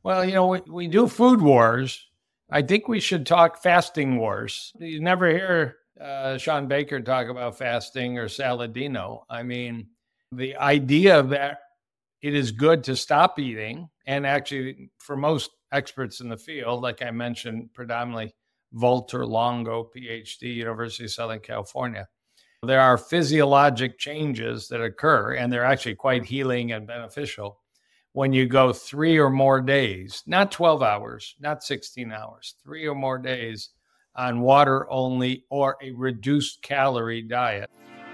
Well, we do food wars. I think we should talk fasting wars. You never hear Sean Baker talk about fasting or Saladino. I mean, the idea that it is good to stop eating, and actually for most experts in the field, like I mentioned, predominantly Walter Longo, PhD, University of Southern California, there are physiologic changes that occur, and they're actually quite healing and beneficial when you go 3 or more days, not 12 hours, not 16 hours, 3 or more days on water only or a reduced calorie diet.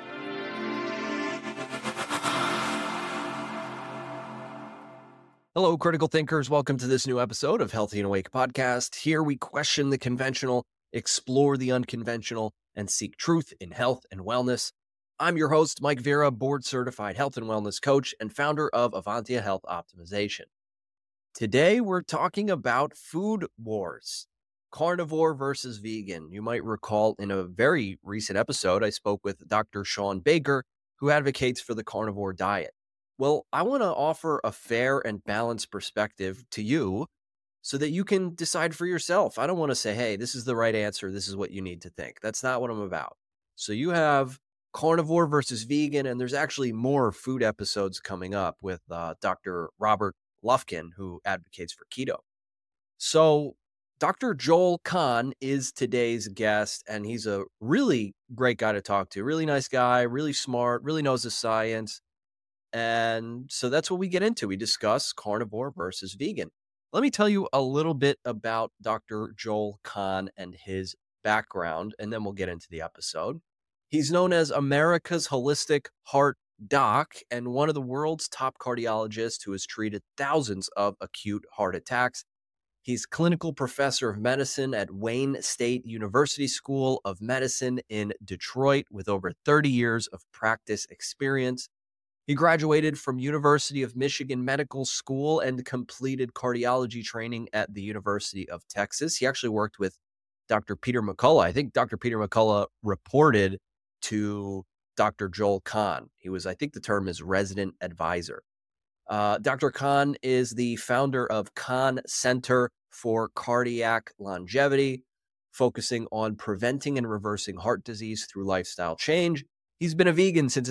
Hello, critical thinkers. Welcome to this new episode of Healthy and Awake podcast. Here we question the conventional, explore the unconventional, and seek truth in health and wellness. I'm your host, Mike Vera, board-certified health and wellness coach and founder of Avantia Health Optimization. Today, we're talking about food wars, carnivore versus vegan. You might recall in a very recent episode, I spoke with Dr. Sean Baker, who advocates for the carnivore diet. Well, I want to offer a fair and balanced perspective to you so that you can decide for yourself. I don't want to say, hey, this is the right answer. This is what you need to think. That's not what I'm about. So you have carnivore versus vegan, and there's actually more food episodes coming up with Dr. Robert Lufkin, who advocates for keto. So Dr. Joel Kahn is today's guest, and he's a really great guy to talk to. Really nice guy, really smart, really knows the science. And so that's what we get into. We discuss carnivore versus vegan. Let me tell you a little bit about Dr. Joel Kahn and his background, and then we'll get into the episode. He's known as America's Holistic Heart Doc and one of the world's top cardiologists who has treated thousands of acute heart attacks. He's clinical professor of medicine at Wayne State University School of Medicine in Detroit with over 30 years of practice experience. He graduated from University of Michigan Medical School and completed cardiology training at the University of Texas. He actually worked with Dr. Peter McCullough. I think Dr. Peter McCullough reported to Dr. Joel Kahn. He was, I think the term is resident advisor. Dr. Kahn is the founder of Kahn Center for Cardiac Longevity, focusing on preventing and reversing heart disease through lifestyle change. He's been a vegan since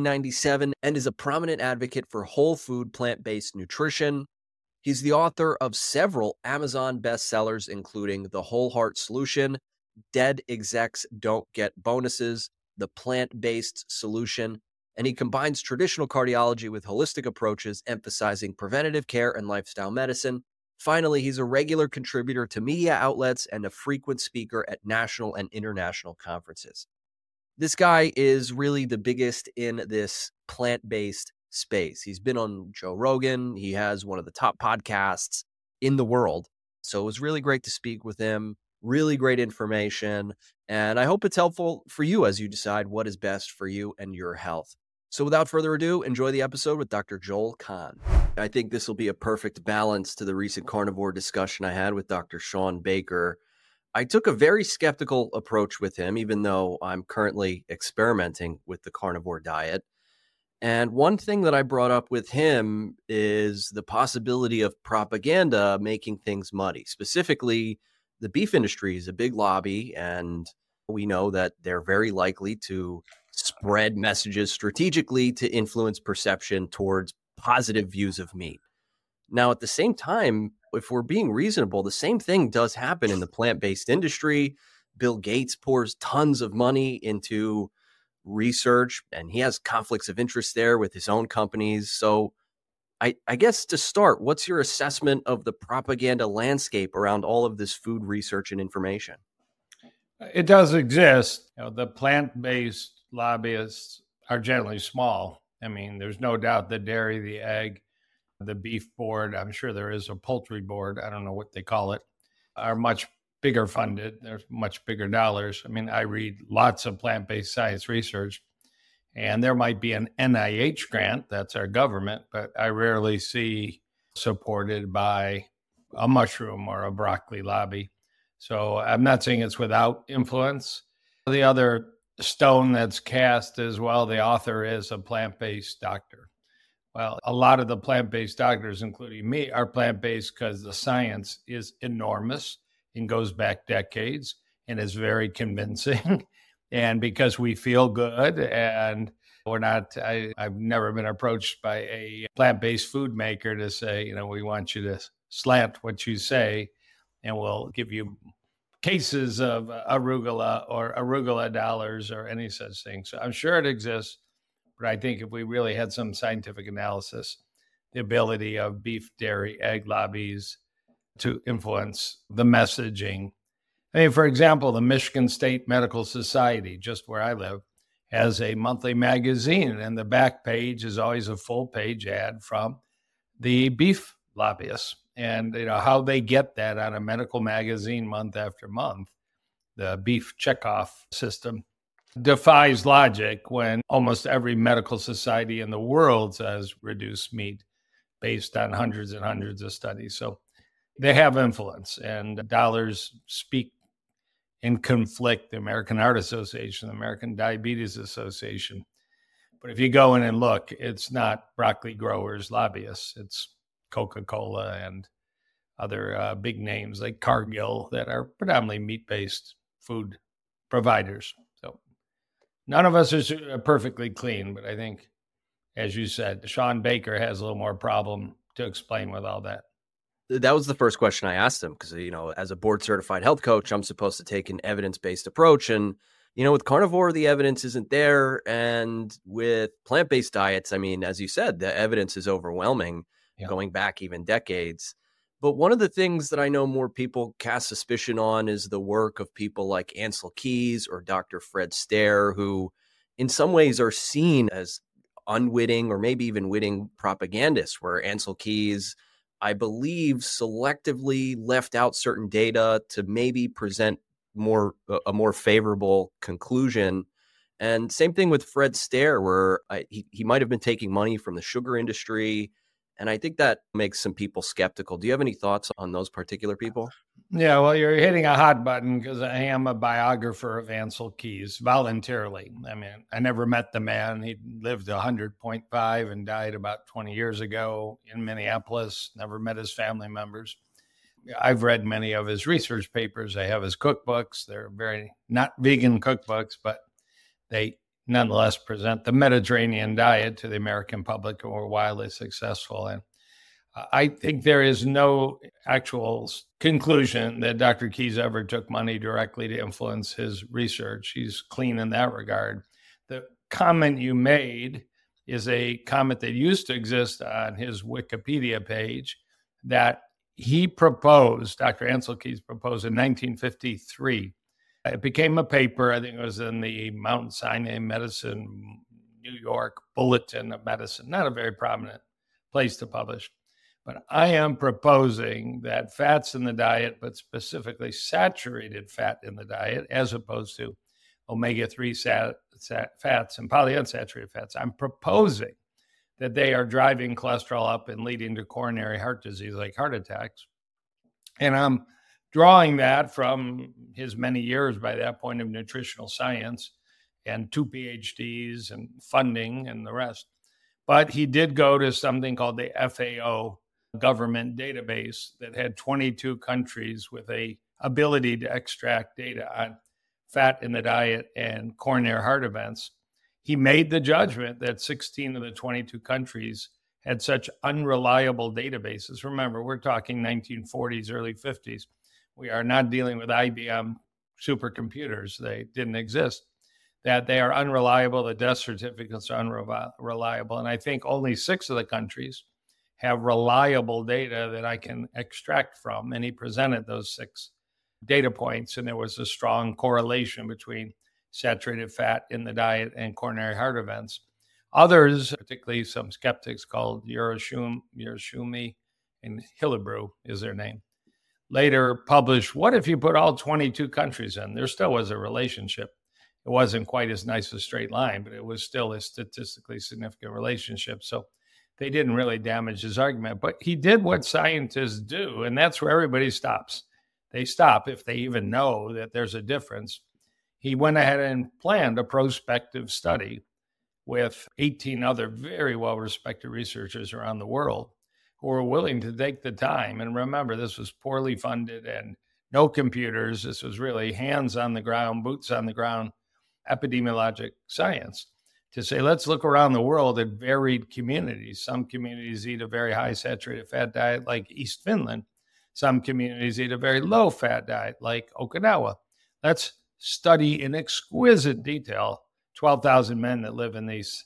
1997 and is a prominent advocate for whole food, plant-based nutrition. He's the author of several Amazon bestsellers, including The Whole Heart Solution, Dead Execs Don't Get Bonuses, The Plant-Based Solution, and he combines traditional cardiology with holistic approaches, emphasizing preventative care and lifestyle medicine. Finally, he's a regular contributor to media outlets and a frequent speaker at national and international conferences. This guy is really the biggest in this plant-based space. He's been on Joe Rogan. He has one of the top podcasts in the world. So it was really great to speak with him. Really great information. And I hope it's helpful for you as you decide what is best for you and your health. So without further ado, enjoy the episode with Dr. Joel Kahn. I think this will be a perfect balance to the recent carnivore discussion I had with Dr. Sean Baker. I took a very skeptical approach with him, even though I'm currently experimenting with the carnivore diet. And one thing that I brought up with him is the possibility of propaganda making things muddy. Specifically, the beef industry is a big lobby, and we know that they're very likely to spread messages strategically to influence perception towards positive views of meat. Now, at the same time, if we're being reasonable, the same thing does happen in the plant-based industry. Bill Gates pours tons of money into research, and he has conflicts of interest there with his own companies. So I guess to start, what's your assessment of the propaganda landscape around all of this food research and information? It does exist. The plant-based lobbyists are generally small. I mean, there's no doubt the dairy, the egg, the beef board, I'm sure there is a poultry board, I don't know what they call it, are much bigger funded. There's much bigger dollars. I mean, I read lots of plant-based science research, and there might be an NIH grant, that's our government, but I rarely see supported by a mushroom or a broccoli lobby. So I'm not saying it's without influence. The other stone that's cast as well, the author is a plant-based doctor. Well, a lot of the plant-based doctors, including me, are plant-based because the science is enormous and goes back decades and is very convincing. And because we feel good and I've never been approached by a plant-based food maker to say, we want you to slant what you say and we'll give you cases of arugula or arugula dollars or any such thing. So I'm sure it exists. But I think if we really had some scientific analysis, the ability of beef, dairy, egg lobbies to influence the messaging. I mean, for example, the Michigan State Medical Society, just where I live, has a monthly magazine, and the back page is always a full page ad from the beef lobbyists and how they get that on a medical magazine month after month. The beef checkoff system defies logic when almost every medical society in the world says reduce meat based on hundreds and hundreds of studies. So they have influence, and dollars speak and conflict. The American Heart Association, the American Diabetes Association. But if you go in and look, it's not broccoli growers, lobbyists. It's Coca-Cola and other big names like Cargill that are predominantly meat-based food providers. So none of us are perfectly clean, but I think, as you said, Shawn Baker has a little more problem to explain with all that. That was the first question I asked him because, as a board certified health coach, I'm supposed to take an evidence-based approach. And, with carnivore, the evidence isn't there. And with plant-based diets, I mean, as you said, the evidence is overwhelming, going back even decades. But one of the things that I know more people cast suspicion on is the work of people like Ancel Keys or Dr. Fred Stare, who in some ways are seen as unwitting or maybe even witting propagandists, where Ancel Keys, I believe, selectively left out certain data to maybe present a more favorable conclusion. And same thing with Fred Stare, where he might have been taking money from the sugar industry. And I think that makes some people skeptical. Do you have any thoughts on those particular people? Yeah, well, you're hitting a hot button because I am a biographer of Ancel Keys voluntarily. I mean, I never met the man. He lived 100.5 and died about 20 years ago in Minneapolis. Never met his family members. I've read many of his research papers. I have his cookbooks. They're very not vegan cookbooks, but they nonetheless present the Mediterranean diet to the American public who were wildly successful. And I think there is no actual conclusion that Dr. Keys ever took money directly to influence his research. He's clean in that regard. The comment you made is a comment that used to exist on his Wikipedia page that he proposed, Dr. Ancel Keys proposed in 1953. It became a paper. I think it was in the Mount Sinai Medicine, New York Bulletin of Medicine, not a very prominent place to publish. But I am proposing that fats in the diet, but specifically saturated fat in the diet, as opposed to omega-3 fats and polyunsaturated fats, I'm proposing that they are driving cholesterol up and leading to coronary heart disease, like heart attacks. And I'm drawing that from his many years by that point of nutritional science and 2 PhDs and funding and the rest. But he did go to something called the FAO government database that had 22 countries with a ability to extract data on fat in the diet and coronary heart events. He made the judgment that 16 of the 22 countries had such unreliable databases. Remember, we're talking 1940s, early 50s. We are not dealing with IBM supercomputers. They didn't exist. That they are unreliable. The death certificates are unreliable. And I think only 6 of the countries have reliable data that I can extract from. And he presented those 6 data points, and there was a strong correlation between saturated fat in the diet and coronary heart events. Others, particularly some skeptics called Yerashumi and Hillebrew is their name, later published, what if you put all 22 countries in? There still was a relationship. It wasn't quite as nice a straight line, but it was still a statistically significant relationship. So they didn't really damage his argument. But he did what scientists do, and that's where everybody stops. They stop if they even know that there's a difference. He went ahead and planned a prospective study with 18 other very well-respected researchers around the world who were willing to take the time. And remember, this was poorly funded and no computers. This was really hands on the ground, boots on the ground, epidemiologic science to say, let's look around the world at varied communities. Some communities eat a very high saturated fat diet like East Finland. Some communities eat a very low fat diet like Okinawa. Let's study in exquisite detail 12,000 men that live in these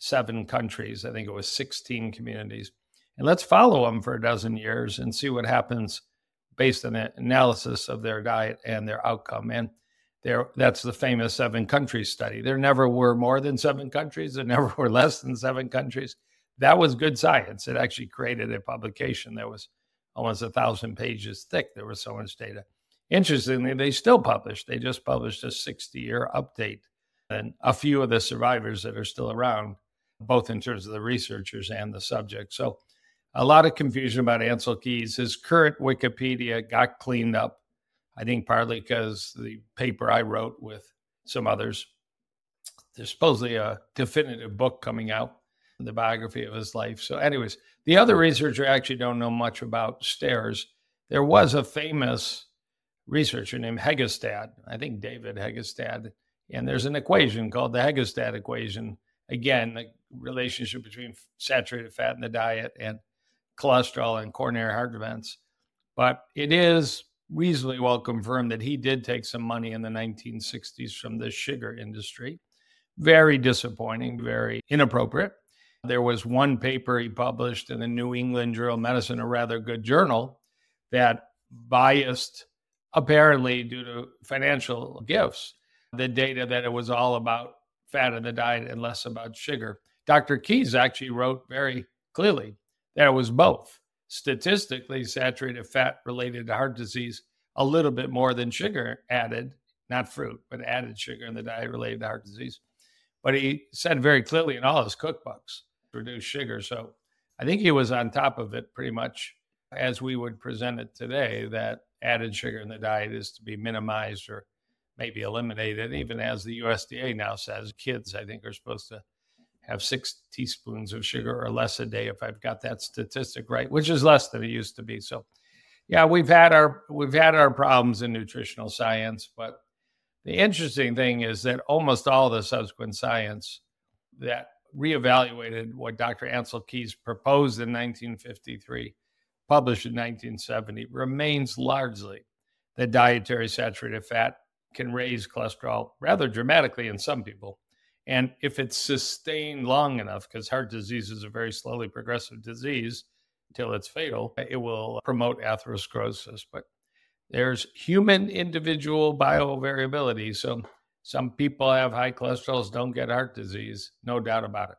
7 countries. I think it was 16 communities. And let's follow them for a dozen years and see what happens based on the analysis of their diet and their outcome. And that's the famous 7 countries study. There never were more than 7 countries. There never were less than 7 countries. That was good science. It actually created a publication that was almost 1,000 pages thick. There was so much data. Interestingly, they still publish. They just published a 60-year update. And a few of the survivors that are still around, both in terms of the researchers and the subject. So a lot of confusion about Ancel Keys. His current Wikipedia got cleaned up, I think partly because the paper I wrote with some others, there's supposedly a definitive book coming out, the biography of his life. So anyways, the other researcher I actually don't know much about stairs. There was a famous researcher named Hegestad, I think David Hegestad, and there's an equation called the Hegestad equation. Again, the relationship between saturated fat in the diet and cholesterol and coronary heart events. But it is reasonably well confirmed that he did take some money in the 1960s from the sugar industry. Very disappointing, very inappropriate. There was one paper he published in the New England Journal of Medicine, a rather good journal, that biased, apparently due to financial gifts, the data that it was all about fat in the diet and less about sugar. Dr. Keys actually wrote very clearly that it was both. Statistically, saturated fat related to heart disease a little bit more than sugar added, not fruit, but added sugar in the diet related to heart disease. But he said very clearly in all his cookbooks, reduce sugar. So I think he was on top of it pretty much as we would present it today, that added sugar in the diet is to be minimized or maybe eliminated, even as the USDA now says kids, I think, are supposed to have 6 teaspoons of sugar or less a day, if I've got that statistic right, which is less than it used to be. So yeah, we've had our problems in nutritional science, but the interesting thing is that almost all the subsequent science that reevaluated what Dr. Ancel Keys proposed in 1953, published in 1970, remains largely that dietary saturated fat can raise cholesterol rather dramatically in some people. And if it's sustained long enough, because heart disease is a very slowly progressive disease until it's fatal, it will promote atherosclerosis. But there's human individual biovariability. So some people have high cholesterols, don't get heart disease, no doubt about it.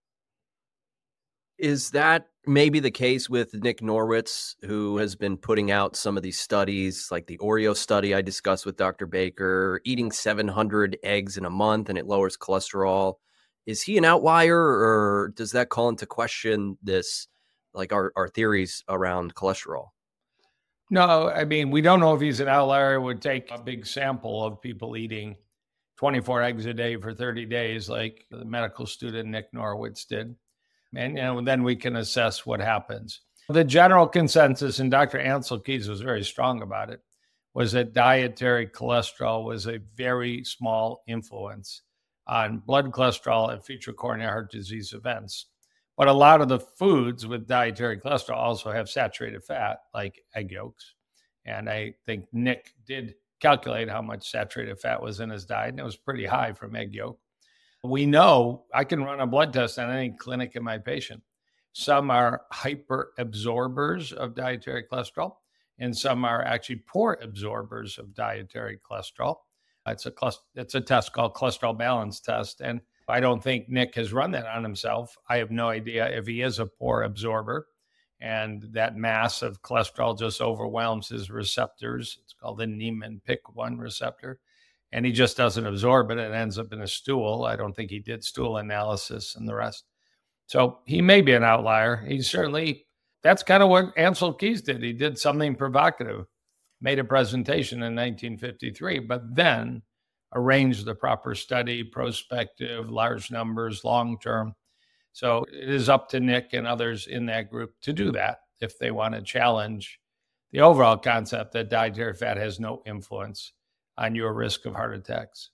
Is that maybe the case with Nick Norwitz, who has been putting out some of these studies, like the Oreo study I discussed with Dr. Baker, eating 700 eggs in a month and it lowers cholesterol? Is he an outlier, or does that call into question this, like our theories around cholesterol? No, I mean, we don't know if he's an outlier. It would take a big sample of people eating 24 eggs a day for 30 days, like the medical student Nick Norwitz did. And then we can assess what happens. The general consensus, and Dr. Ancel Keys was very strong about it, was that dietary cholesterol was a very small influence on blood cholesterol and future coronary heart disease events. But a lot of the foods with dietary cholesterol also have saturated fat, like egg yolks. And I think Nick did calculate how much saturated fat was in his diet, and it was pretty high from egg yolk. We know I can run a blood test on any clinic in my patient. Some are hyper absorbers of dietary cholesterol, and some are actually poor absorbers of dietary cholesterol. It's a test called cholesterol balance test. And I don't think Nick has run that on himself. I have no idea if he is a poor absorber and that mass of cholesterol just overwhelms his receptors. It's called the Niemann-Pick1 receptor. And he just doesn't absorb it. It ends up in a stool. I don't think he did stool analysis and the rest. So he may be an outlier. That's kind of what Ancel Keys did. He did something provocative, made a presentation in 1953, but then arrange the proper study, prospective, large numbers, long-term. So it is up to Nick and others in that group to do that if they want to challenge the overall concept that dietary fat has no influence on your risk of heart attacks.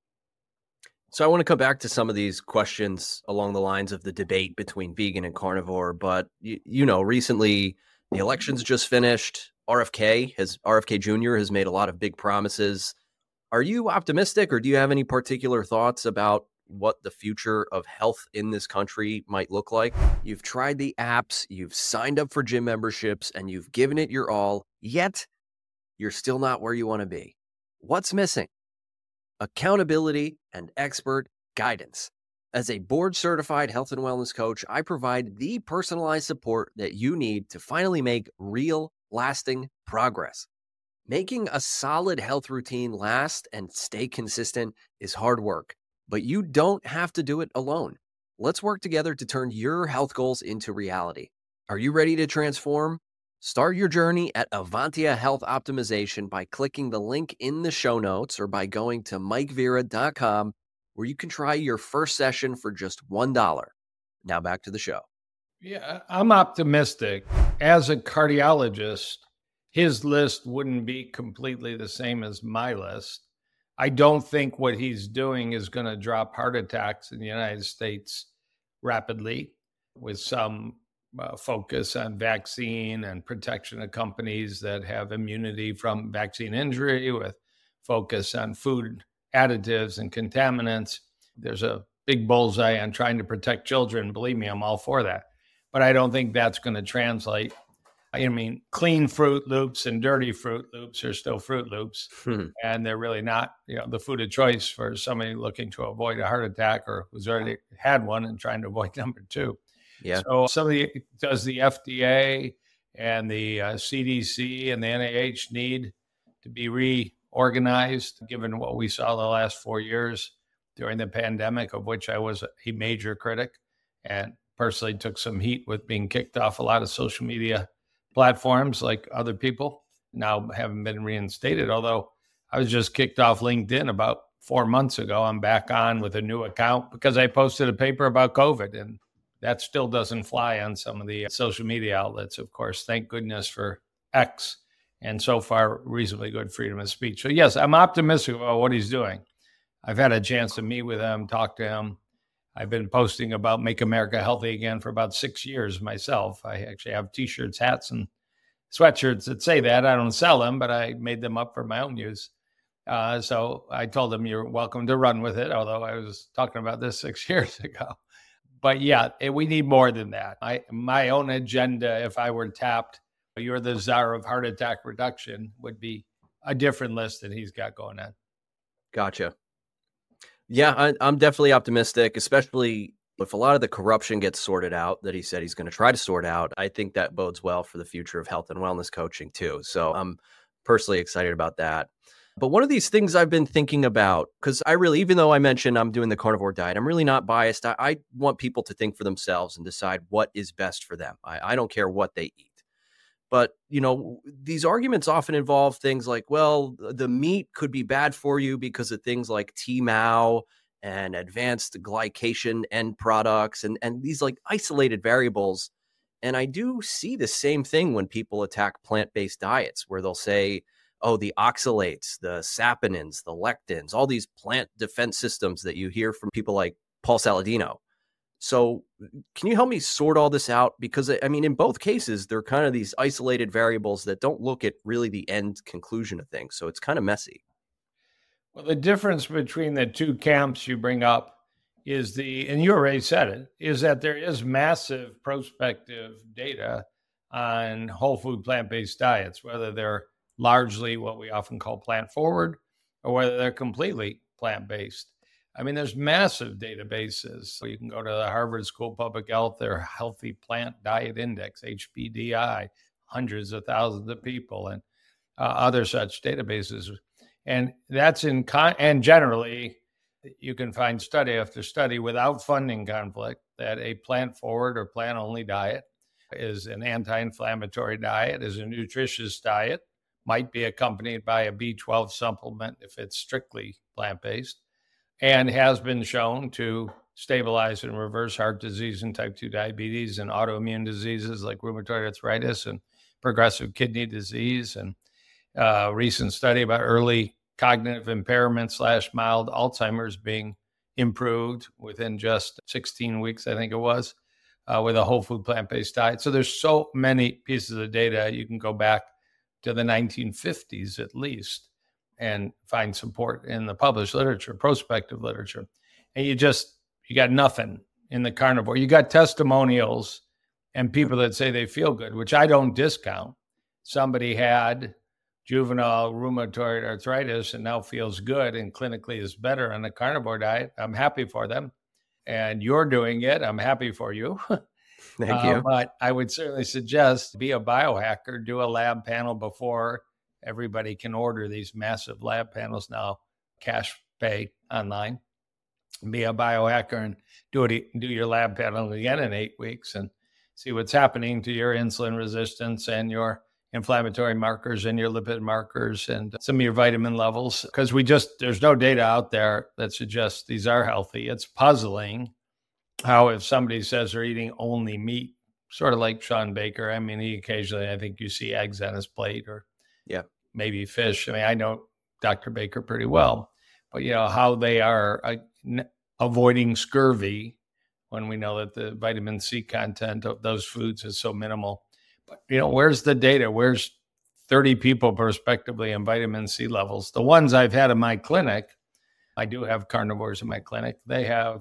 So I want to come back to some of these questions along the lines of the debate between vegan and carnivore, but recently the election's just finished. RFK Jr. has made a lot of big promises. Are you optimistic, or do you have any particular thoughts about what the future of health in this country might look like? You've tried the apps, you've signed up for gym memberships, and you've given it your all, yet you're still not where you want to be. What's missing? Accountability and expert guidance. As a board-certified health and wellness coach, I provide the personalized support that you need to finally make real, lasting progress. Making a solid health routine last and stay consistent is hard work, but you don't have to do it alone. Let's work together to turn your health goals into reality. Are you ready to transform? Start your journey at Avantia Health Optimization by clicking the link in the show notes or by going to mikevera.com, where you can try your first session for just $1. Now back to the show. Yeah, I'm optimistic. As a cardiologist, his list wouldn't be completely the same as my list. I don't think what he's doing is going to drop heart attacks in the United States rapidly, with some focus on vaccine and protection of companies that have immunity from vaccine injury, with focus on food additives and contaminants. There's a big bullseye on trying to protect children. Believe me, I'm all for that. But I don't think that's going to translate. I mean, clean Fruit Loops and dirty Fruit Loops are still Fruit Loops, and they're really not, the food of choice for somebody looking to avoid a heart attack or who's already had one and trying to avoid number two. Yeah. So does the FDA and the CDC and the NIH need to be reorganized, given what we saw the last 4 years during the pandemic, of which I was a major critic and personally took some heat with being kicked off a lot of social media platforms like other people. Now haven't been reinstated, although I was just kicked off LinkedIn about 4 months ago. I'm back on with a new account because I posted a paper about COVID, and that still doesn't fly on some of the social media outlets, of course. Thank goodness for X, and so far, reasonably good freedom of speech. So yes, I'm optimistic about what he's doing. I've had a chance to meet with him, talk to him. I've been posting about Make America Healthy Again for about 6 years myself. I actually have T-shirts, hats, and sweatshirts that say that. I don't sell them, but I made them up for my own use. So I told them, you're welcome to run with it, although I was talking about this 6 years ago. But yeah, we need more than that. My own agenda, if I were tapped, you're the czar of heart attack reduction, would be a different list than he's got going on. Gotcha. Yeah, I'm definitely optimistic, especially if a lot of the corruption gets sorted out that he said he's going to try to sort out. I think that bodes well for the future of health and wellness coaching too. So I'm personally excited about that. But one of these things I've been thinking about, because even though I mentioned I'm doing the carnivore diet, I'm really not biased. I want people to think for themselves and decide what is best for them. I don't care what they eat. But, these arguments often involve things like, well, the meat could be bad for you because of things like TMAO and advanced glycation end products and these like isolated variables. And I do see the same thing when people attack plant-based diets, where they'll say, oh, the oxalates, the saponins, the lectins, all these plant defense systems that you hear from people like Paul Saladino. So can you help me sort all this out? Because, I mean, in both cases, they're kind of these isolated variables that don't look at really the end conclusion of things. So it's kind of messy. Well, the difference between the two camps you bring up is and you already said it, is that there is massive prospective data on whole food plant-based diets, whether they're largely what we often call plant forward or whether they're completely plant-based. I mean, there's massive databases. So you can go to the Harvard School of Public Health, their Healthy Plant Diet Index, HPDI, hundreds of thousands of people, and other such databases. And that's and generally, you can find study after study without funding conflict that a plant-forward or plant-only diet is an anti-inflammatory diet, is a nutritious diet, might be accompanied by a B12 supplement if it's strictly plant-based, and has been shown to stabilize and reverse heart disease and type 2 diabetes and autoimmune diseases like rheumatoid arthritis and progressive kidney disease. And a recent study about early cognitive impairment / mild Alzheimer's being improved within just 16 weeks, I think it was, with a whole food plant-based diet. So there's so many pieces of data. You can go back to the 1950s at least and find support in the published literature, prospective literature. And you got nothing in the carnivore. You got testimonials and people that say they feel good, which I don't discount. Somebody had juvenile rheumatoid arthritis and now feels good and clinically is better on a carnivore diet. I'm happy for them. And you're doing it. I'm happy for you. Thank you. But I would certainly suggest be a biohacker, do a lab panel before. Everybody can order these massive lab panels now, cash pay online. Be a biohacker and do your lab panel again in 8 weeks and see what's happening to your insulin resistance and your inflammatory markers and your lipid markers and some of your vitamin levels. Because there's no data out there that suggests these are healthy. It's puzzling how if somebody says they're eating only meat, sort of like Shawn Baker, I mean, he occasionally, I think you see eggs on his plate or maybe fish. I mean, I know Dr. Baker pretty well, but how they are avoiding scurvy when we know that the vitamin C content of those foods is so minimal. But, where's the data? Where's 30 people prospectively in vitamin C levels? The ones I've had in my clinic, I do have carnivores in my clinic. They have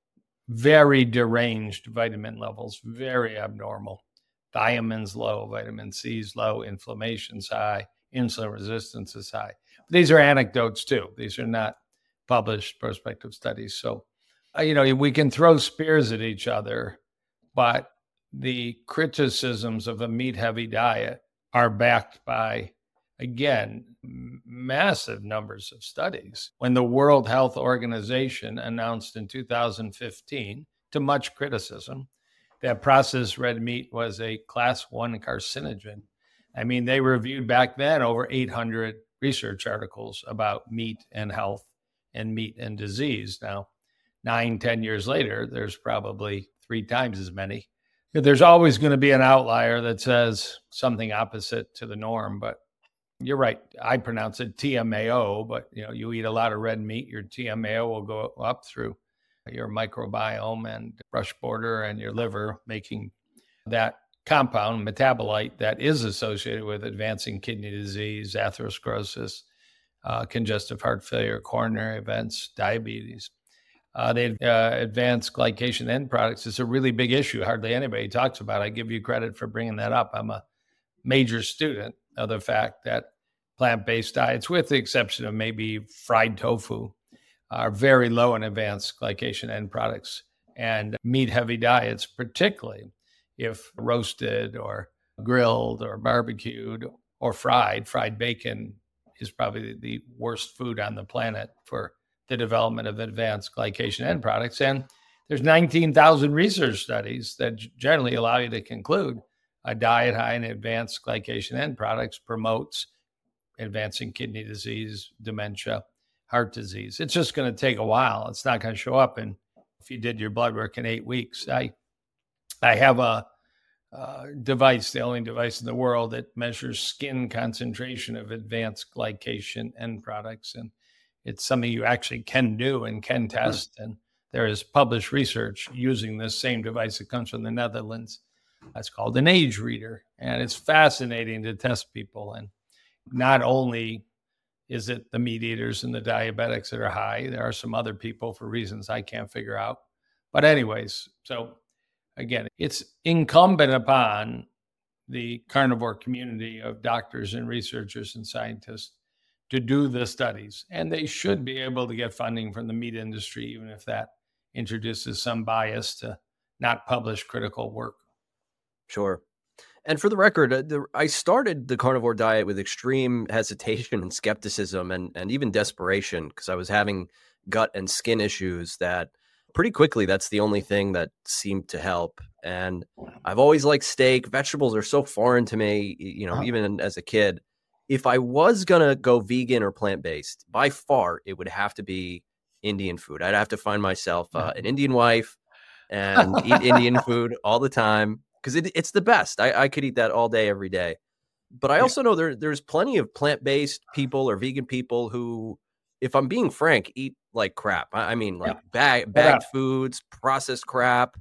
very deranged vitamin levels, very abnormal. Thiamin's low, vitamin C's low, inflammation's high, insulin resistance is high. These are anecdotes too. These are not published prospective studies. So, we can throw spears at each other, but the criticisms of a meat-heavy diet are backed by, again, massive numbers of studies. When the World Health Organization announced in 2015, to much criticism, that processed red meat was a class 1 carcinogen. I mean, they reviewed back then over 800 research articles about meat and health and meat and disease. Now, 9-10 years later, there's probably 3 times as many. There's always going to be an outlier that says something opposite to the norm, but you're right. I pronounce it TMAO, but you eat a lot of red meat, your TMAO will go up through your microbiome and brush border and your liver, making that compound metabolite that is associated with advancing kidney disease, atherosclerosis, congestive heart failure, coronary events, diabetes. Advanced glycation end products is a really big issue. Hardly anybody talks about it. I give you credit for bringing that up. I'm a major student of the fact that plant-based diets, with the exception of maybe fried tofu, are very low in advanced glycation end products. And meat-heavy diets, particularly if roasted or grilled or barbecued or fried bacon is probably the worst food on the planet for the development of advanced glycation end products. And there's 19,000 research studies that generally allow you to conclude a diet high in advanced glycation end products promotes advancing kidney disease, dementia, heart disease. It's just going to take a while. It's not going to show up if you did your blood work in 8 weeks. I have a device, the only device in the world that measures skin concentration of advanced glycation end products. And it's something you actually can do and can test. And there is published research using this same device that comes from the Netherlands. That's called an age reader. And it's fascinating to test people. And not only is it the meat eaters and the diabetics that are high, there are some other people for reasons I can't figure out. But anyways, so again, it's incumbent upon the carnivore community of doctors and researchers and scientists to do the studies. And they should be able to get funding from the meat industry, even if that introduces some bias to not publish critical work. Sure. And for the record, I started the carnivore diet with extreme hesitation and skepticism and even desperation because I was having gut and skin issues that pretty quickly, that's the only thing that seemed to help. And I've always liked steak. Vegetables are so foreign to me, even as a kid. if I was going to go vegan or plant-based, by far, it would have to be Indian food. I'd have to find myself an Indian wife and eat Indian food all the time because it's the best. I could eat that all day, every day. But I also know there's plenty of plant-based people or vegan people who, if I'm being frank, eat like crap. I mean, like bagged foods, processed crap.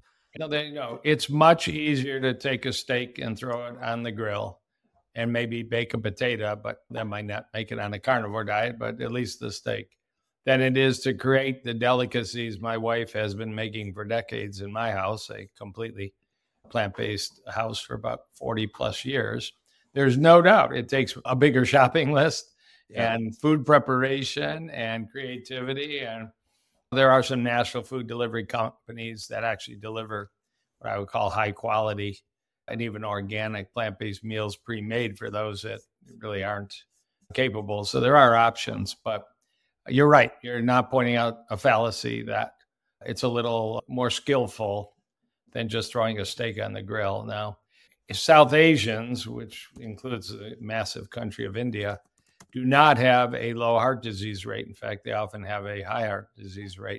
It's much easier to take a steak and throw it on the grill and maybe bake a potato, but that might not make it on a carnivore diet, but at least the steak, than it is to create the delicacies my wife has been making for decades in my house, a completely plant-based house for about 40 plus years. There's no doubt it takes a bigger shopping list and food preparation and creativity. And there are some national food delivery companies that actually deliver what I would call high quality and even organic plant-based meals pre-made for those that really aren't capable. So there are options, but you're right. You're not pointing out a fallacy that it's a little more skillful than just throwing a steak on the grill. Now, South Asians, which includes the massive country of India, do not have a low heart disease rate. In fact, they often have a high heart disease rate.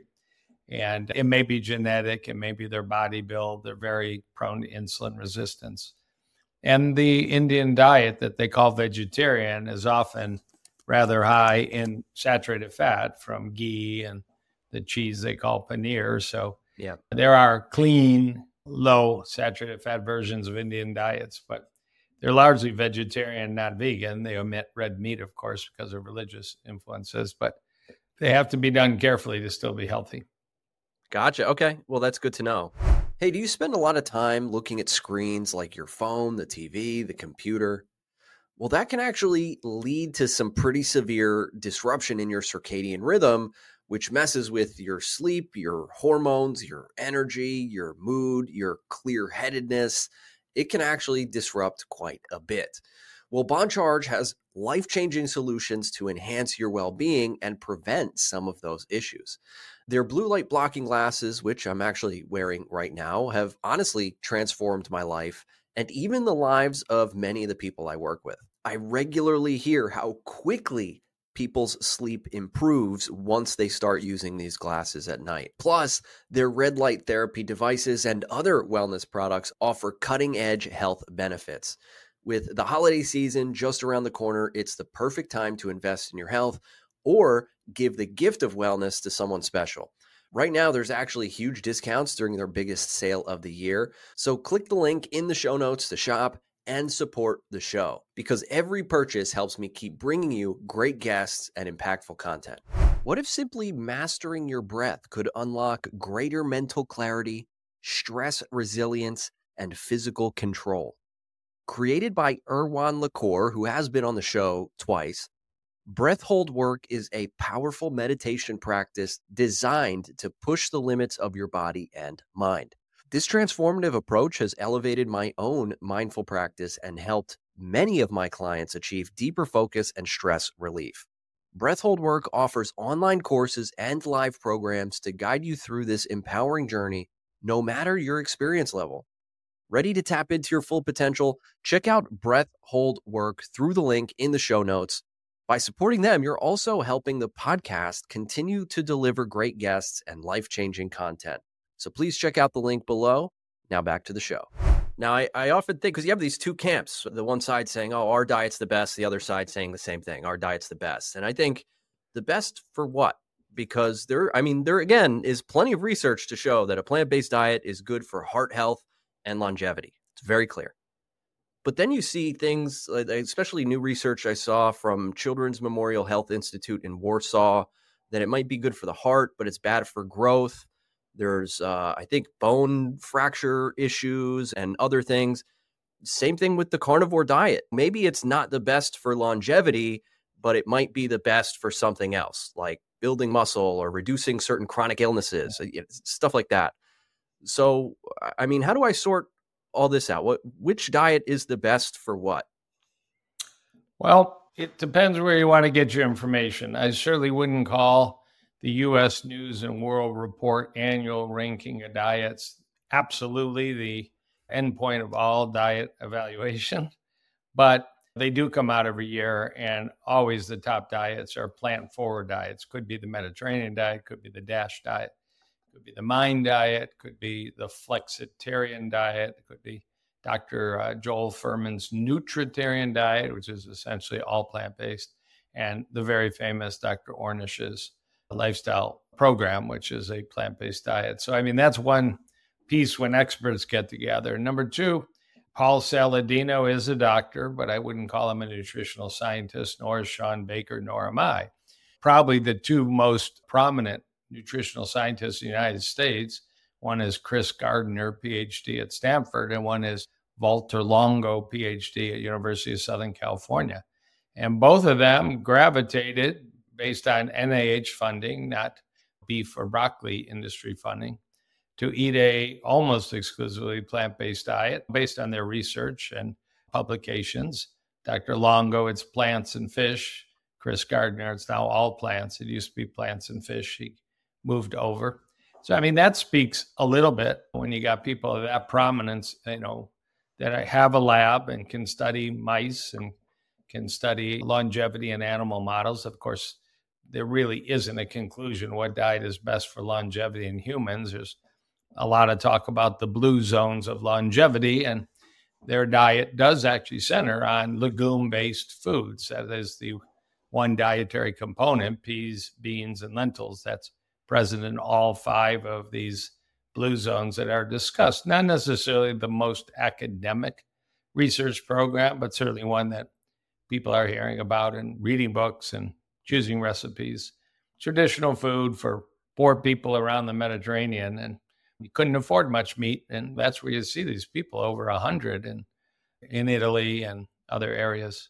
And it may be genetic, it may be their body build. They're very prone to insulin resistance. And the Indian diet that they call vegetarian is often rather high in saturated fat from ghee and the cheese they call paneer. So there are clean, low saturated fat versions of Indian diets, but they're largely vegetarian, not vegan. They omit red meat, of course, because of religious influences, but they have to be done carefully to still be healthy. Gotcha. Okay. Well, that's good to know. Hey, do you spend a lot of time looking at screens like your phone, the TV, the computer? Well, that can actually lead to some pretty severe disruption in your circadian rhythm, which messes with your sleep, your hormones, your energy, your mood, your clear-headedness. It can actually disrupt quite a bit. Well, BonCharge has life-changing solutions to enhance your well-being and prevent some of those issues. Their blue light blocking glasses, which I'm actually wearing right now, have honestly transformed my life and even the lives of many of the people I work with. I regularly hear how quickly people's sleep improves once they start using these glasses at night. Plus, their red light therapy devices and other wellness products offer cutting-edge health benefits. With the holiday season just around the corner, it's the perfect time to invest in your health or give the gift of wellness to someone special. Right now, there's actually huge discounts during their biggest sale of the year. So click the link in the show notes to shop and support the show, because every purchase helps me keep bringing you great guests and impactful content. What if simply mastering your breath could unlock greater mental clarity, stress resilience, and physical control? Created by Erwan LaCour, who has been on the show twice, Breath Hold Work is a powerful meditation practice designed to push the limits of your body and mind. This transformative approach has elevated my own mindful practice and helped many of my clients achieve deeper focus and stress relief. Breath Hold Work offers online courses and live programs to guide you through this empowering journey, no matter your experience level. Ready to tap into your full potential? Check out Breath Hold Work through the link in the show notes. By supporting them, you're also helping the podcast continue to deliver great guests and life-changing content. So please check out the link below. Now back to the show. Now, I often think, because you have these two camps, the one side saying, oh, our diet's the best, the other side saying the same thing, our diet's the best. And I think the best for what? Because there again is plenty of research to show that a plant-based diet is good for heart health and longevity. It's very clear. But then you see things, especially new research I saw from Children's Memorial Health Institute in Warsaw, that it might be good for the heart, but it's bad for growth. There's, I think, bone fracture issues and other things. Same thing with the carnivore diet. Maybe it's not the best for longevity, but it might be the best for something else, like building muscle or reducing certain chronic illnesses, stuff like that. So, I mean, how do I sort all this out? Which diet is the best for what? Well, it depends where you want to get your information. I certainly wouldn't call the U.S. News and World Report annual ranking of diets absolutely the endpoint of all diet evaluation. But They do come out every year, and always the top diets are plant-forward diets. Could be the Mediterranean diet, could be the DASH diet, could be the MIND diet, could be the flexitarian diet, could be Dr. Joel Fuhrman's nutritarian diet, which is essentially all plant-based, and the very famous Dr. Ornish's lifestyle program, which is a plant-based diet. So, I mean, that's one piece when experts get together. Number two, Paul Saladino is a doctor, but I wouldn't call him a nutritional scientist, nor is Shawn Baker, nor am I. Probably the two most prominent nutritional scientists in the United States. One is Chris Gardner, PhD at Stanford, and one is Walter Longo, PhD at University of Southern California. And both of them gravitated based on NIH funding, not beef or broccoli industry funding, to eat a almost exclusively plant-based diet based on their research and publications. Dr. Longo, it's plants and fish. Chris Gardner, it's now all plants. It used to be plants and fish. He moved over. So, I mean, that speaks a little bit when you got people of that prominence, that have a lab and can study mice and can study longevity in animal models. Of course, there really isn't a conclusion what diet is best for longevity in humans. There's a lot of talk about the blue zones of longevity, and their diet does actually center on legume-based foods. That is the one dietary component, peas, beans, and lentils. That's present in all 5 of these blue zones that are discussed. Not necessarily the most academic research program, but certainly one that people are hearing about and reading books and choosing recipes. Traditional food for poor people around the Mediterranean, and you couldn't afford much meat, and that's where you see these people over 100 in Italy and other areas.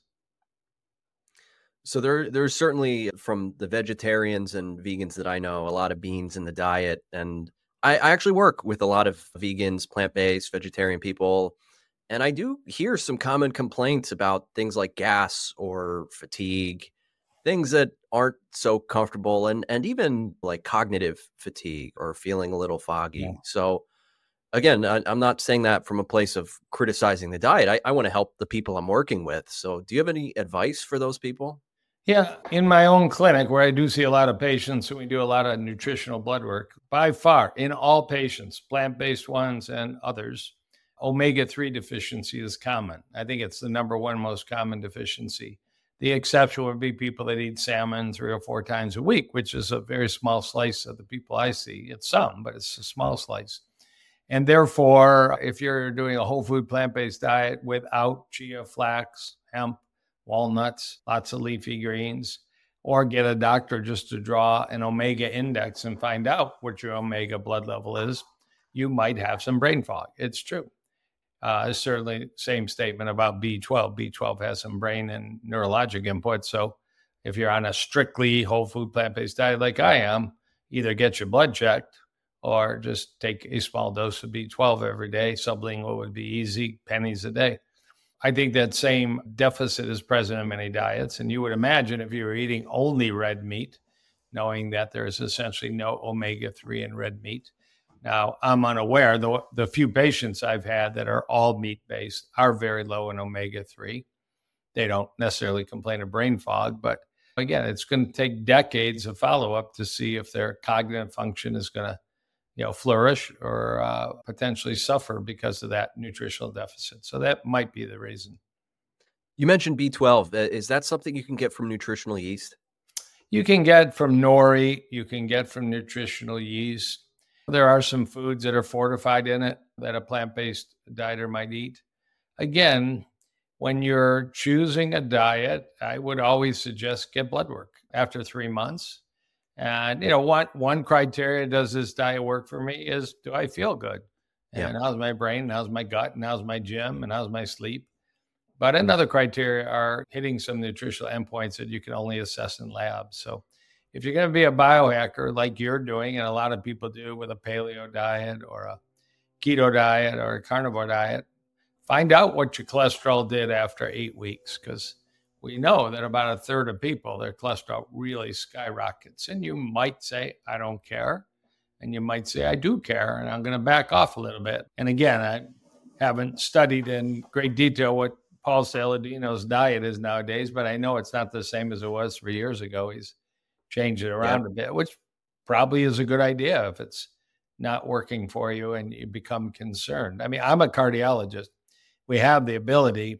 So there's certainly, from the vegetarians and vegans that I know, a lot of beans in the diet. And I actually work with a lot of vegans, plant-based, vegetarian people. And I do hear some common complaints about things like gas or fatigue, things that aren't so comfortable, and even like cognitive fatigue or feeling a little foggy. Yeah. So again, I'm not saying that from a place of criticizing the diet. I want to help the people I'm working with. So do you have any advice for those people? Yeah, in my own clinic, where I do see a lot of patients and we do a lot of nutritional blood work, by far, in all patients, plant-based ones and others, omega-3 deficiency is common. I think it's the number one most common deficiency. The exception would be people that eat salmon 3 or 4 times a week, which is a very small slice of the people I see. It's some, but it's a small slice. And therefore, if you're doing a whole food plant-based diet without chia, flax, hemp, walnuts, lots of leafy greens, or get a doctor just to draw an omega index and find out what your omega blood level is, you might have some brain fog. It's true. Certainly same statement about B12. B12 has some brain and neurologic input. So if you're on a strictly whole food plant-based diet like I am, either get your blood checked or just take a small dose of B12 every day. Sublingual would be easy, pennies a day. I think that same deficit is present in many diets. And you would imagine if you were eating only red meat, knowing that there is essentially no omega-3 in red meat. Now, I'm unaware, the few patients I've had that are all meat-based are very low in omega-3. They don't necessarily complain of brain fog, but again, it's going to take decades of follow-up to see if their cognitive function is going to flourish or potentially suffer because of that nutritional deficit. So that might be the reason. You mentioned B12. Is that something you can get from nutritional yeast? You can get from nori. You can get from nutritional yeast. There are some foods that are fortified in it that a plant-based dieter might eat. Again, when you're choosing a diet, I would always suggest get blood work after 3 months. And, one criteria, does this diet work for me, is, do I feel good? And how's my brain? How's my gut? And how's my gym? And how's my sleep? But another criteria are hitting some nutritional endpoints that you can only assess in labs. So if you're going to be a biohacker like you're doing, and a lot of people do with a paleo diet or a keto diet or a carnivore diet, find out what your cholesterol did after 8 weeks, because we know that about a third of people, their cholesterol really skyrockets. And you might say, I don't care. And you might say, I do care, and I'm going to back off a little bit. And again, I haven't studied in great detail what Paul Saladino's diet is nowadays, but I know it's not the same as it was 3 years ago. He's changed it around a bit, which probably is a good idea if it's not working for you and you become concerned. I mean, I'm a cardiologist. We have the ability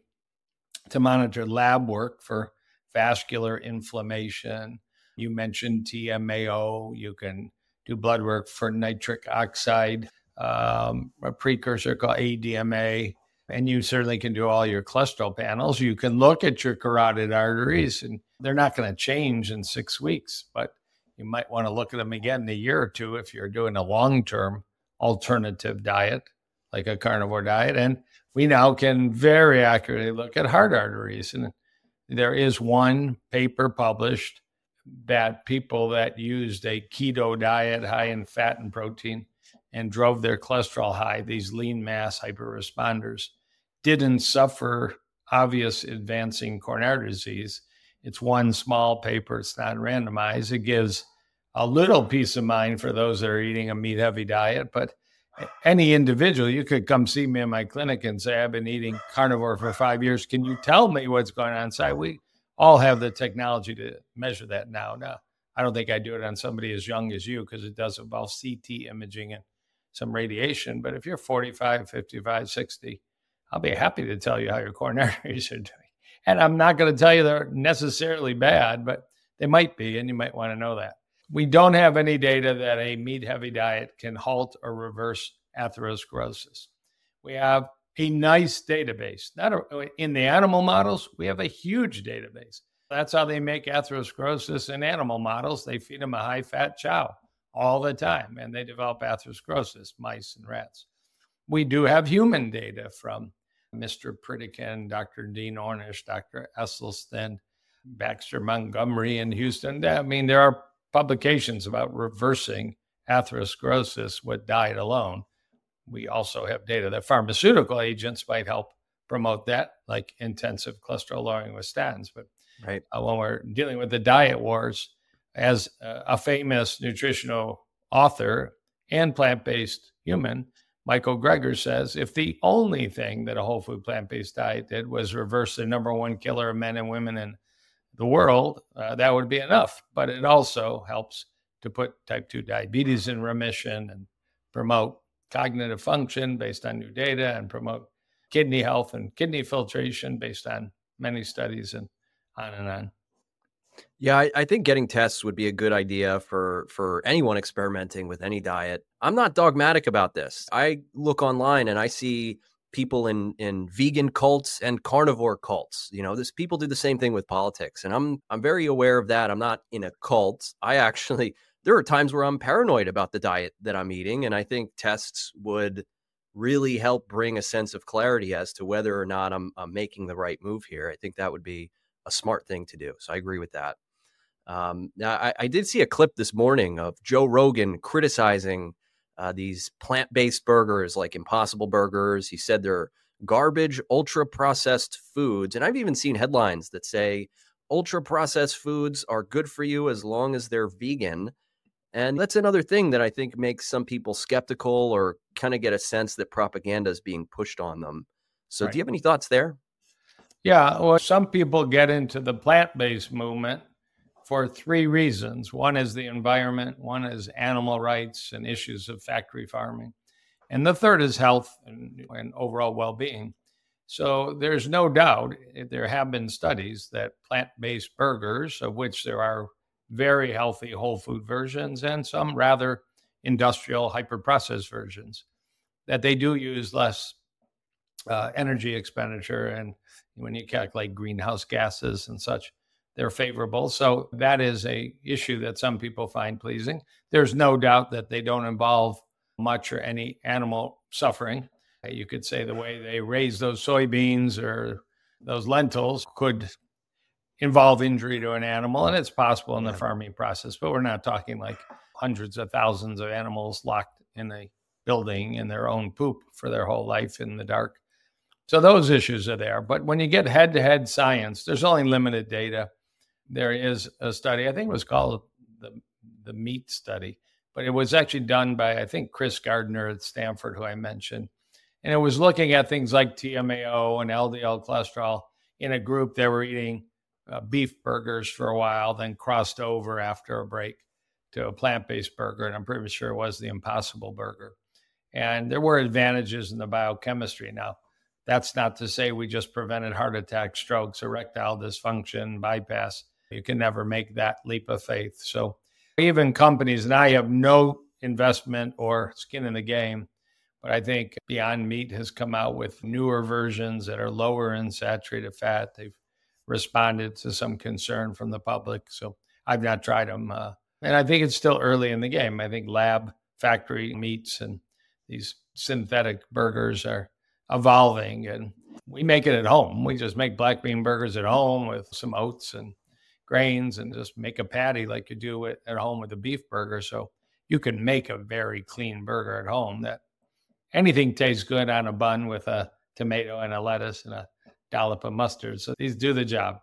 to monitor lab work for vascular inflammation. You mentioned TMAO. You can do blood work for nitric oxide, a precursor called ADMA. And you certainly can do all your cholesterol panels. You can look at your carotid arteries, and they're not going to change in 6 weeks, but you might want to look at them again in a year or two if you're doing a long-term alternative diet, like a carnivore diet. And we now can very accurately look at heart arteries. And there is one paper published that people that used a keto diet high in fat and protein and drove their cholesterol high, these lean mass hyperresponders, didn't suffer obvious advancing coronary disease. It's one small paper. It's not randomized. It gives a little peace of mind for those that are eating a meat-heavy diet. But any individual, you could come see me in my clinic and say, I've been eating carnivore for 5 years. Can you tell me what's going on inside? We all have the technology to measure that now. Now, I don't think I do it on somebody as young as you because it does involve CT imaging and some radiation. But if you're 45, 55, 60, I'll be happy to tell you how your coronaries are doing. And I'm not going to tell you they're necessarily bad, but they might be, and you might want to know that. We don't have any data that a meat-heavy diet can halt or reverse atherosclerosis. We have a nice database. In the animal models, we have a huge database. That's how they make atherosclerosis in animal models. They feed them a high-fat chow all the time, and they develop atherosclerosis, mice and rats. We do have human data from Mr. Pritikin, Dr. Dean Ornish, Dr. Esselstyn, Baxter Montgomery in Houston. I mean, there are publications about reversing atherosclerosis with diet alone. We also have data that pharmaceutical agents might help promote that, like intensive cholesterol lowering with statins. But when we're dealing with the diet wars, as a famous nutritional author and plant-based human, Michael Greger says, if the only thing that a whole food plant-based diet did was reverse the number one killer of men and women in the world, that would be enough. But it also helps to put type 2 diabetes in remission and promote cognitive function based on new data and promote kidney health and kidney filtration based on many studies and on and on. Yeah, I think getting tests would be a good idea for anyone experimenting with any diet. I'm not dogmatic about this. I look online and I see people in vegan cults and carnivore cults. You know, people do the same thing with politics, and I'm very aware of that. I'm not in a cult. There are times where I'm paranoid about the diet that I'm eating, and I think tests would really help bring a sense of clarity as to whether or not I'm making the right move here. I think that would be a smart thing to do. So I agree with that. Now, I did see a clip this morning of Joe Rogan criticizing these plant-based burgers like Impossible Burgers. He said they're garbage, ultra-processed foods. And I've even seen headlines that say ultra-processed foods are good for you as long as they're vegan. And that's another thing that I think makes some people skeptical or kind of get a sense that propaganda is being pushed on them. So Do you have any thoughts there? Yeah, well, some people get into the plant-based movement for 3 reasons. One is the environment, one is animal rights and issues of factory farming, and the third is health and overall well-being. So there's no doubt there have been studies that plant-based burgers, of which there are very healthy whole food versions and some rather industrial hyper-processed versions, that they do use less energy expenditure, and when you calculate greenhouse gases and such, they're favorable. So that is a issue that some people find pleasing. There's no doubt that they don't involve much or any animal suffering. You could say the way they raise those soybeans or those lentils could involve injury to an animal, and it's possible in the farming process, but we're not talking like hundreds of thousands of animals locked in a building in their own poop for their whole life in the dark. So those issues are there. But when you get head-to-head science, there's only limited data. There is a study, I think it was called the meat study, but it was actually done by, I think, Chris Gardner at Stanford, who I mentioned. And it was looking at things like TMAO and LDL cholesterol in a group that were eating beef burgers for a while, then crossed over after a break to a plant-based burger. And I'm pretty sure it was the Impossible Burger. And there were advantages in the biochemistry. Now, that's not to say we just prevented heart attacks, strokes, erectile dysfunction, bypass. You can never make that leap of faith. So even companies, and I have no investment or skin in the game, but I think Beyond Meat has come out with newer versions that are lower in saturated fat. They've responded to some concern from the public. So I've not tried them. And I think it's still early in the game. I think lab factory meats and these synthetic burgers are evolving, and we make it at home. We just make black bean burgers at home with some oats and grains and just make a patty like you do it at home with a beef burger. So you can make a very clean burger at home that anything tastes good on a bun with a tomato and a lettuce and a dollop of mustard. So these do the job.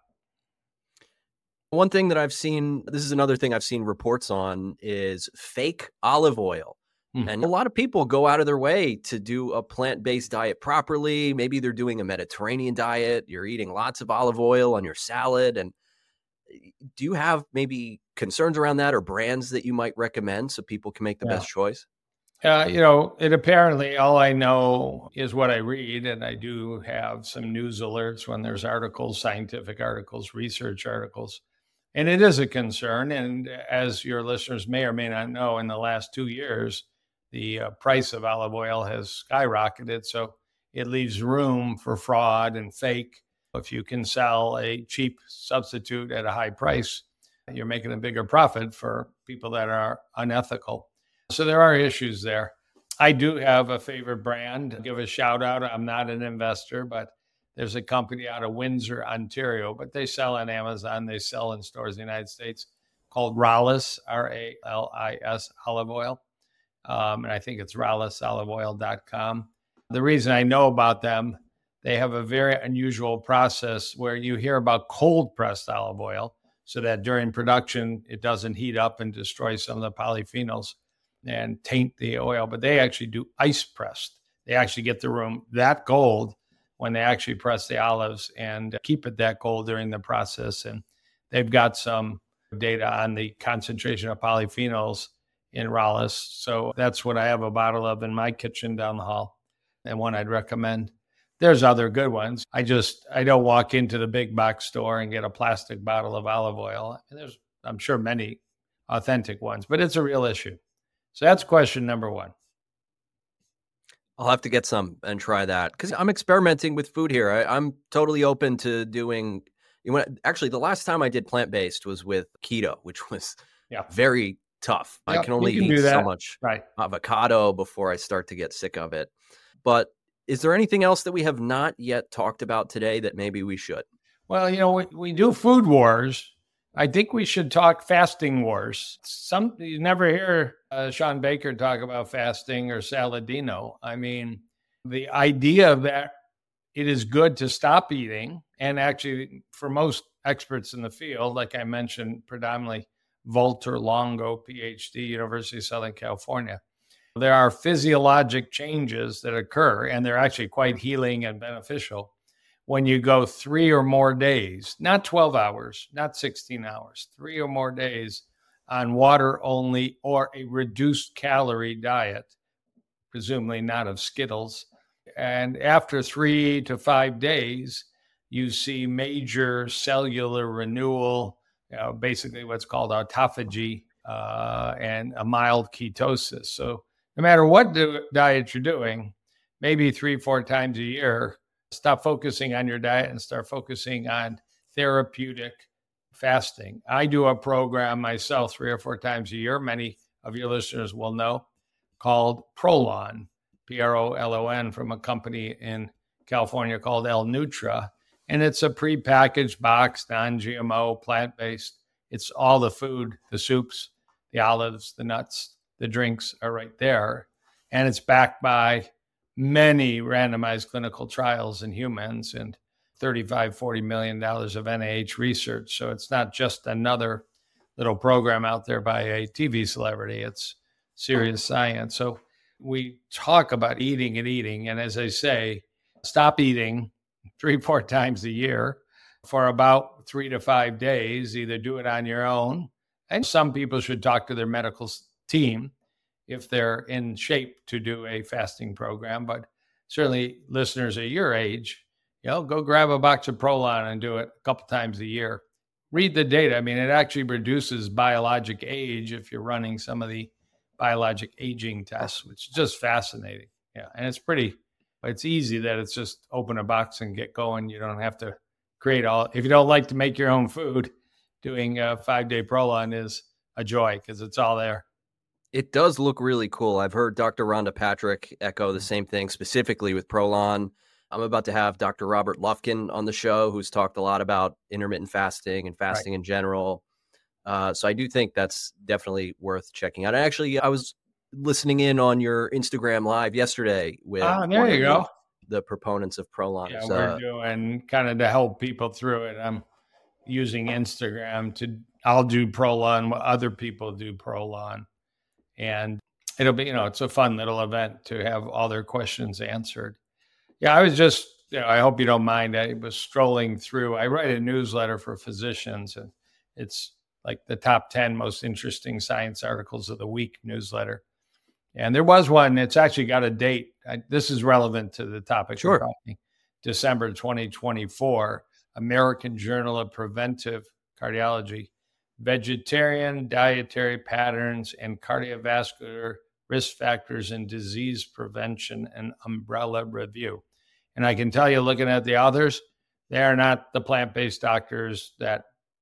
One thing that I've seen, this is another thing I've seen reports on, is fake olive oil. And a lot of people go out of their way to do a plant-based diet properly. Maybe they're doing a Mediterranean diet. You're eating lots of olive oil on your salad. And do you have maybe concerns around that or brands that you might recommend so people can make the best choice? It apparently, all I know is what I read, and I do have some news alerts when there's articles, scientific articles, research articles, and it is a concern. And as your listeners may or may not know, in the last 2 years, the price of olive oil has skyrocketed, so it leaves room for fraud and fake. If you can sell a cheap substitute at a high price, you're making a bigger profit for people that are unethical. So there are issues there. I do have a favorite brand. Give a shout out. I'm not an investor, but there's a company out of Windsor, Ontario, but they sell on Amazon. They sell in stores in the United States called Rallis, R-A-L-I-S, olive oil. And I think it's rallisoliveoil.com. The reason I know about them, they have a very unusual process where you hear about cold pressed olive oil so that during production, it doesn't heat up and destroy some of the polyphenols and taint the oil. But they actually do ice pressed. They actually get the room that cold when they actually press the olives and keep it that cold during the process. And they've got some data on the concentration of polyphenols in Rallis. So that's what I have a bottle of in my kitchen down the hall, and one I'd recommend. There's other good ones. I don't walk into the big box store and get a plastic bottle of olive oil. And there's, I'm sure, many authentic ones, but it's a real issue. So that's question number one. I'll have to get some and try that because I'm experimenting with food here. I'm totally open to doing. Actually, the last time I did plant-based was with keto, which was very tough. I can only eat so much avocado before I start to get sick of it. But is there anything else that we have not yet talked about today that maybe we should? Well, we do food wars. I think we should talk fasting wars. You never hear Shawn Baker talk about fasting or Saladino. I mean, the idea that it is good to stop eating, and actually for most experts in the field, like I mentioned, predominantly Walter Longo, PhD, University of Southern California. There are physiologic changes that occur, and they're actually quite healing and beneficial when you go 3 or more days, not 12 hours, not 16 hours, 3 or more days on water only or a reduced calorie diet, presumably not of Skittles. And after 3 to 5 days, you see major cellular renewal, basically what's called autophagy, and a mild ketosis. So no matter what diet you're doing, maybe 3-4 times a year, stop focusing on your diet and start focusing on therapeutic fasting. I do a program myself 3 or 4 times a year. Many of your listeners will know, called Prolon, Prolon, from a company in California called L Nutra. And it's a prepackaged box, non-GMO, plant-based. It's all the food, the soups, the olives, the nuts, the drinks are right there. And it's backed by many randomized clinical trials in humans and $35-40 million of NIH research. So it's not just another little program out there by a TV celebrity. It's serious science. So we talk about eating and eating. And as I say, stop eating 3-4 times a year for about 3 to 5 days. Either do it on your own. And some people should talk to their medical team if they're in shape to do a fasting program. But certainly listeners at your age, go grab a box of Prolon and do it a couple times a year. Read the data. I mean, it actually reduces biologic age if you're running some of the biologic aging tests, which is just fascinating. Yeah. And it's easy that it's just open a box and get going. You don't have to create if you don't like to make your own food, doing a 5-day Prolon is a joy because it's all there. It does look really cool. I've heard Dr. Rhonda Patrick echo the same thing, specifically with Prolon. I'm about to have Dr. Robert Lufkin on the show, who's talked a lot about intermittent fasting and fasting in general. So I do think that's definitely worth checking out. Actually, I was listening in on your Instagram live yesterday with there you go. The proponents of Prolon. Yeah, we're doing kind of to help people through it. I'm using Instagram I'll do Prolon, other people do Prolon. And it'll be, it's a fun little event to have all their questions answered. Yeah, I was just, I hope you don't mind. I was strolling through. I write a newsletter for physicians, and it's like the top 10 most interesting science articles of the week newsletter. And there was one, it's actually got a date. This is relevant to the topic. Sure. December 2024, American Journal of Preventive Cardiology, Vegetarian Dietary Patterns and Cardiovascular Risk Factors in Disease Prevention and Umbrella Review. And I can tell you, looking at the authors, they are not the plant-based doctors that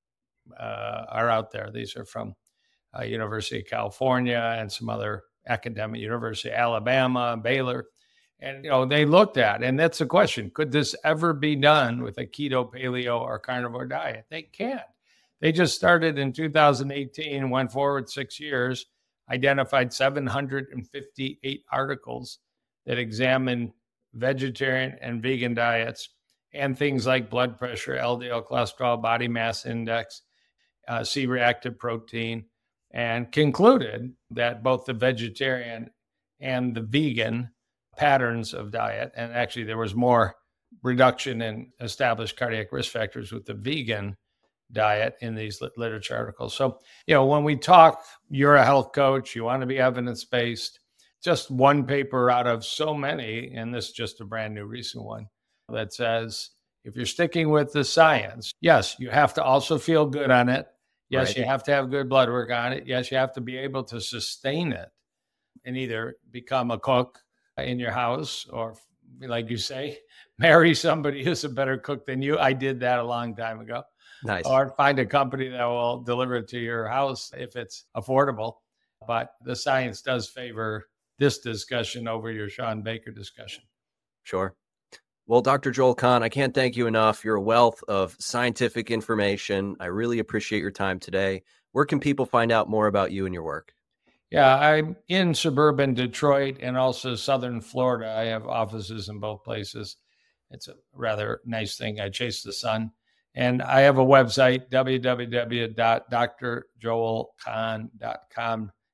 are out there. These are from University of California and some other academic University of Alabama, Baylor. And, they looked at, and that's the question, could this ever be done with a keto, paleo, or carnivore diet? They can't. They just started in 2018, went forward 6 years, identified 758 articles that examine vegetarian and vegan diets and things like blood pressure, LDL cholesterol, body mass index, C-reactive protein, and concluded that both the vegetarian and the vegan patterns of diet, and actually there was more reduction in established cardiac risk factors with the vegan diet in these literature articles. So, when we talk, you're a health coach, you want to be evidence-based, just one paper out of so many, and this is just a brand new recent one that says, if you're sticking with the science, yes, you have to also feel good on it. Yes, right. You have to have good blood work on it. Yes, you have to be able to sustain it and either become a cook in your house or, like you say, marry somebody who's a better cook than you. I did that a long time ago. Nice. Or find a company that will deliver it to your house if it's affordable. But the science does favor this discussion over your Shawn Baker discussion. Sure. Well, Dr. Joel Kahn, I can't thank you enough. You're a wealth of scientific information. I really appreciate your time today. Where can people find out more about you and your work? Yeah, I'm in suburban Detroit and also southern Florida. I have offices in both places. It's a rather nice thing. I chase the sun. And I have a website, www.drjoelkahn.com,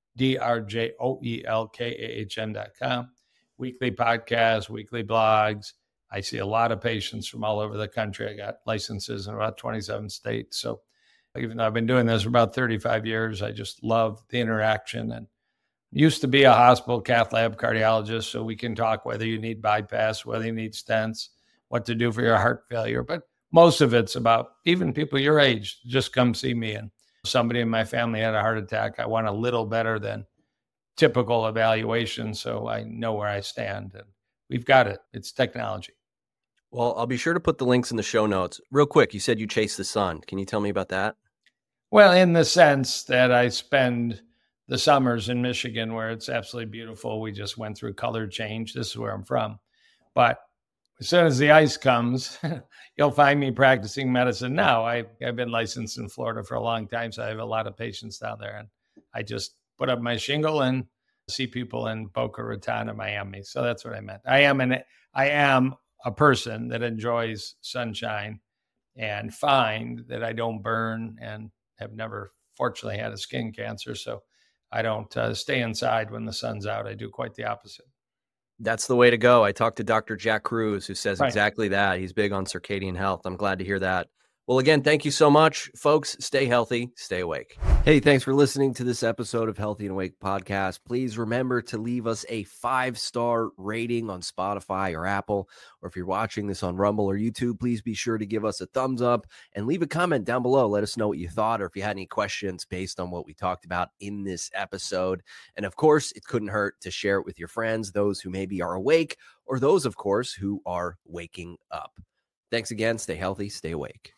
DRJOELKAHN.com. Weekly podcasts, weekly blogs. I see a lot of patients from all over the country. I got licenses in about 27 states. So even though I've been doing this for about 35 years, I just love the interaction. And used to be a hospital cath lab cardiologist, so we can talk whether you need bypass, whether you need stents, what to do for your heart failure. But most of it's about even people your age, just come see me. And somebody in my family had a heart attack. I want a little better than typical evaluation, so I know where I stand. And we've got it. It's technology. Well, I'll be sure to put the links in the show notes. Real quick, you said you chase the sun. Can you tell me about that? Well, in the sense that I spend the summers in Michigan where it's absolutely beautiful. We just went through color change. This is where I'm from. But as soon as the ice comes, you'll find me practicing medicine now. I've been licensed in Florida for a long time, so I have a lot of patients down there. And I just put up my shingle and see people in Boca Raton, Miami. So that's what I meant. I am a person that enjoys sunshine and find that I don't burn and have never, fortunately, had a skin cancer. So I don't stay inside when the sun's out. I do quite the opposite. That's the way to go. I talked to Dr. Jack Kruse, who says Right. exactly that. He's big on circadian health. I'm glad to hear that. Well, again, thank you so much, folks. Stay healthy, stay awake. Hey, thanks for listening to this episode of Healthy and Awake Podcast. Please remember to leave us a 5-star rating on Spotify or Apple, or if you're watching this on Rumble or YouTube, please be sure to give us a thumbs up and leave a comment down below. Let us know what you thought, or if you had any questions based on what we talked about in this episode. And of course, it couldn't hurt to share it with your friends, those who maybe are awake, or those, of course, who are waking up. Thanks again. Stay healthy, stay awake.